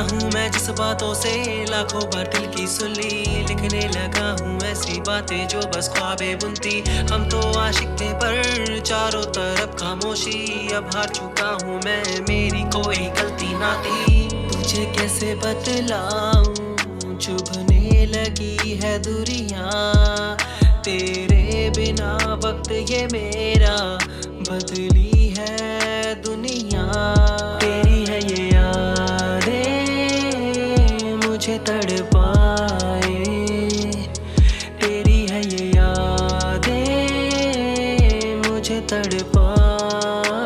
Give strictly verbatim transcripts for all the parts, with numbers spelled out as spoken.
हूँ मैं जिस बातों से लाखों बार दिल की सुली, लिखने लगा हूँ ऐसी बातें जो बस ख्वाबें बुनती। हम तो आशिक थे पर चारों तरफ खामोशी, अब हार चुका हूँ मैं, मेरी कोई गलती ना थी। तुझे कैसे बतलाऊं चुभने लगी है दूरियां, तेरे बिना वक्त ये मेरा बदली है दुनिया। तेरी है ये यादें मुझे तड़पाए, तेरी है ये यादें मुझे तड़पाए।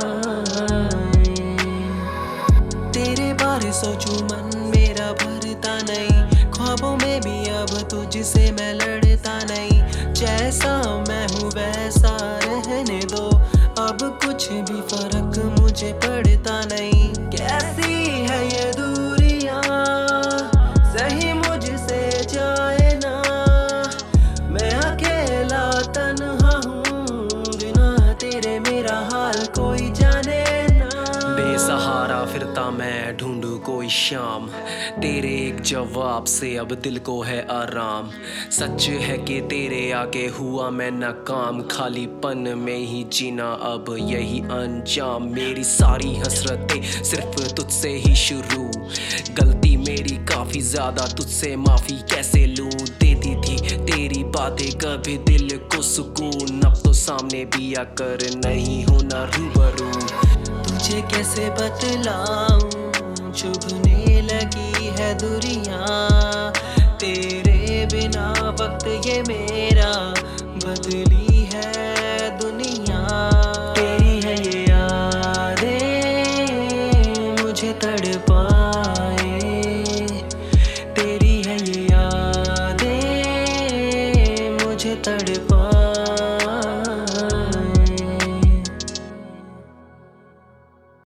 तेरे बारे सोचूं मन मेरा भरता नहीं, ख्वाबों में भी अब तुझसे मैं लड़ता नहीं। जैसा मैं हूँ वैसा रहने दो, अब कुछ भी फर्क मुझे पड़ता नहीं। कैसी है ये दूरियां सही मुझसे जाए ना, मैं अकेला तन्हा हूँ, बिना तेरे मेरा हाल कोई जाने ना। बेसहारा फिरता मैं ढूंढूं कोई शाम, तेरे एक जवाब से अब दिल को है आराम। सच है कि तेरे आगे हुआ मैं नाकाम, खालीपन में ही जीना अब यही अंजाम। मेरी सारी हसरतें सिर्फ तुझसे ही शुरू, गलती मेरी काफी ज्यादा, तुझसे माफी कैसे लूं। देती थी तेरी बातें कभी दिल को सुकून, अब तो सामने भी आकर नहीं होना रूबरू। तुझे कैसे बतलाऊं चुभने लगी है दूरियां, तेरे बिना वक्त ये मेरा बदली है दुनिया। तेरी है ये यादें मुझे तड़पाए, तेरी है ये यादें मुझे तड़पाए।